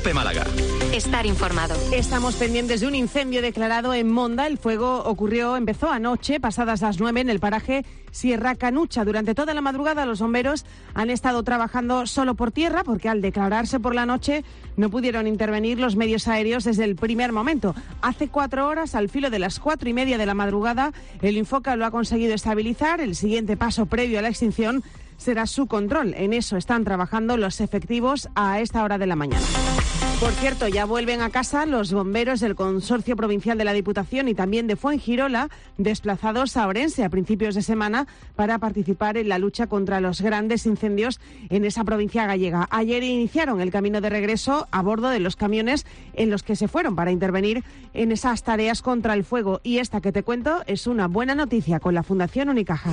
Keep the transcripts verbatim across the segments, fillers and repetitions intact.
COPE Málaga. Estar informado. Estamos pendientes de un incendio declarado en Monda. El fuego ocurrió, empezó anoche, pasadas las nueve, en el paraje Sierra Canucha. Durante toda la madrugada los bomberos han estado trabajando solo por tierra porque al declararse por la noche no pudieron intervenir los medios aéreos desde el primer momento. Hace cuatro horas, al filo de las cuatro y media de la madrugada, el Infoca lo ha conseguido estabilizar. El siguiente paso previo a la extinción será su control. En eso están trabajando los efectivos a esta hora de la mañana. Por cierto, ya vuelven a casa los bomberos del Consorcio Provincial de la Diputación y también de Fuengirola, desplazados a Orense a principios de semana para participar en la lucha contra los grandes incendios en esa provincia gallega. Ayer iniciaron el camino de regreso a bordo de los camiones en los que se fueron para intervenir en esas tareas contra el fuego. Y esta que te cuento es una buena noticia con la Fundación Unicaja.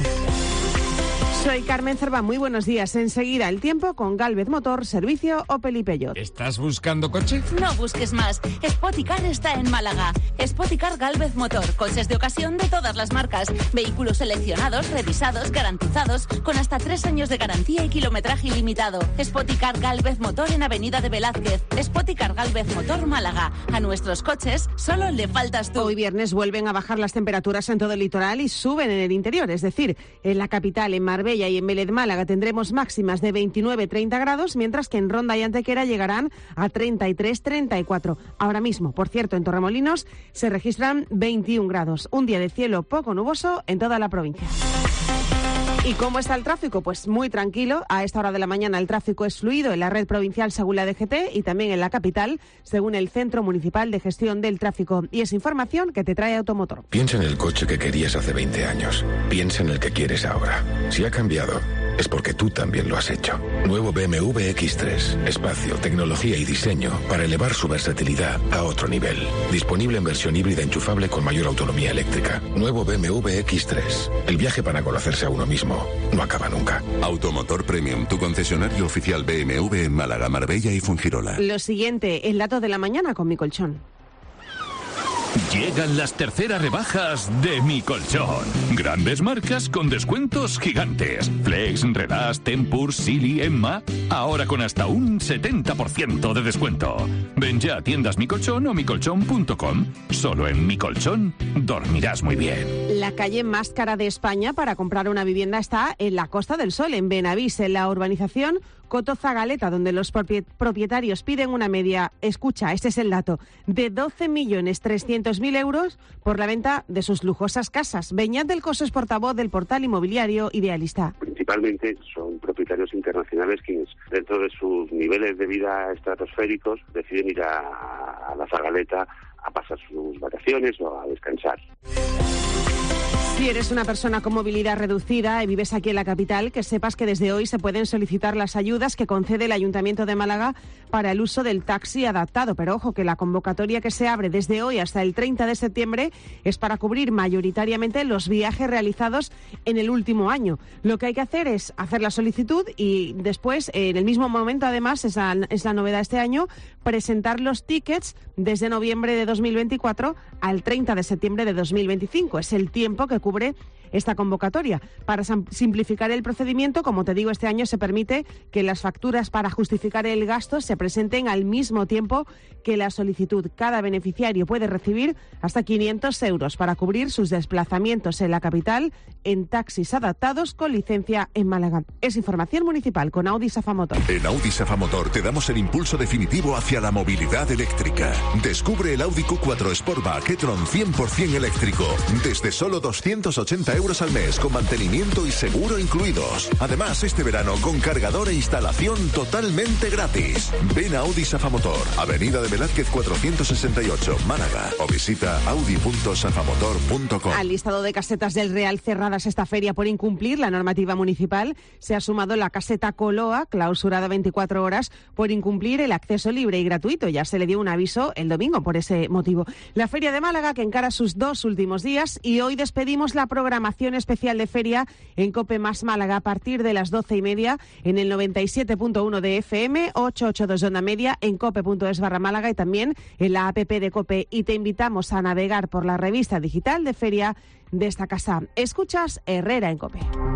Soy Carmen Cervá, muy buenos días. Enseguida el tiempo con Gálvez Motor, servicio Opel y Peugeot. ¿Estás buscando coche? No busques más. Spoticar está en Málaga. Spoticar Gálvez Motor, coches de ocasión de todas las marcas. Vehículos seleccionados, revisados, garantizados, con hasta tres años de garantía y kilometraje ilimitado. Spoticar Gálvez Motor en Avenida de Velázquez. Spoticar Gálvez Motor Málaga. A nuestros coches solo le faltas tú. Hoy viernes vuelven a bajar las temperaturas en todo el litoral y suben en el interior, es decir, en la capital, en Marbella y en Vélez Málaga tendremos máximas de veintinueve a treinta grados, mientras que en Ronda y Antequera llegarán a treinta y tres a treinta y cuatro. Ahora mismo, por cierto, en Torremolinos se registran veintiún grados. Un día de cielo poco nuboso en toda la provincia. ¿Y cómo está el tráfico? Pues muy tranquilo. A esta hora de la mañana el tráfico es fluido en la red provincial según la D G T y también en la capital según el Centro Municipal de Gestión del Tráfico. Y es información que te trae Automotor. Piensa en el coche que querías hace veinte años. Piensa en el que quieres ahora. Si ha cambiado, es porque tú también lo has hecho. Nuevo B M W X tres. Espacio, tecnología y diseño para elevar su versatilidad a otro nivel. Disponible en versión híbrida enchufable con mayor autonomía eléctrica. Nuevo B M W X tres. El viaje para conocerse a uno mismo no acaba nunca. Automotor Premium, tu concesionario oficial B M W en Málaga, Marbella y Fuengirola. Lo siguiente, el dato de la mañana con Mi Colchón. Llegan las terceras rebajas de Mi Colchón. Grandes marcas con descuentos gigantes. Flex, Redas, Tempur, Silly, Emma. Ahora con hasta un setenta por ciento de descuento. Ven ya a tiendas Mi Colchón o mi colchón punto com. Solo en Mi Colchón dormirás muy bien. La calle más cara de España para comprar una vivienda está en la Costa del Sol, en Benavís, en la urbanización Coto Zagaleta, donde los propietarios piden una media, escucha, este es el dato, de doce millones trescientos mil euros por la venta de sus lujosas casas. Beñat del Coso es portavoz del portal inmobiliario Idealista. Principalmente son propietarios internacionales quienes, dentro de sus niveles de vida estratosféricos, deciden ir a, a la Zagaleta a pasar sus vacaciones o a descansar. Si eres una persona con movilidad reducida y vives aquí en la capital, que sepas que desde hoy se pueden solicitar las ayudas que concede el Ayuntamiento de Málaga para el uso del taxi adaptado. Pero ojo, que la convocatoria que se abre desde hoy hasta el treinta de septiembre es para cubrir mayoritariamente los viajes realizados en el último año. Lo que hay que hacer es hacer la solicitud y después, en el mismo momento, además, es la, es la novedad este año, presentar los tickets desde noviembre de dos mil veinticuatro al treinta de septiembre de dos mil veinticinco. Es el tiempo que cubre esta convocatoria. Para simplificar el procedimiento, como te digo, este año se permite que las facturas para justificar el gasto se presenten al mismo tiempo que la solicitud. Cada beneficiario puede recibir hasta quinientos euros para cubrir sus desplazamientos en la capital en taxis adaptados con licencia en Málaga. Es información municipal con Audi Safa Motor. En Audi Safa Motor te damos el impulso definitivo hacia la movilidad eléctrica. Descubre el Audi Q cuatro Sportback e-tron cien por ciento eléctrico desde solo doscientos ochenta euros al mes con mantenimiento y seguro incluidos. Además, este verano con cargador e instalación totalmente gratis. Ven a Audi Safa Motor, Avenida de Velázquez cuatrocientos sesenta y ocho, Málaga, o visita audi punto safamotor punto com. Al listado de casetas del Real cerradas esta feria por incumplir la normativa municipal se ha sumado la caseta Coloa, clausurada veinticuatro horas por incumplir el acceso libre y gratuito. Ya se le dio un aviso el domingo por ese motivo. La Feria de Málaga, que encara sus dos últimos días, y hoy despedimos la programación especial de feria en COPE Más Málaga a partir de las doce y media en el noventa y siete punto uno de F M, ochocientos ochenta y dos de onda media, en cope punto es barra Málaga y también en la app de COPE. Y te invitamos a navegar por la revista digital de feria de esta casa. Escuchas Herrera en COPE.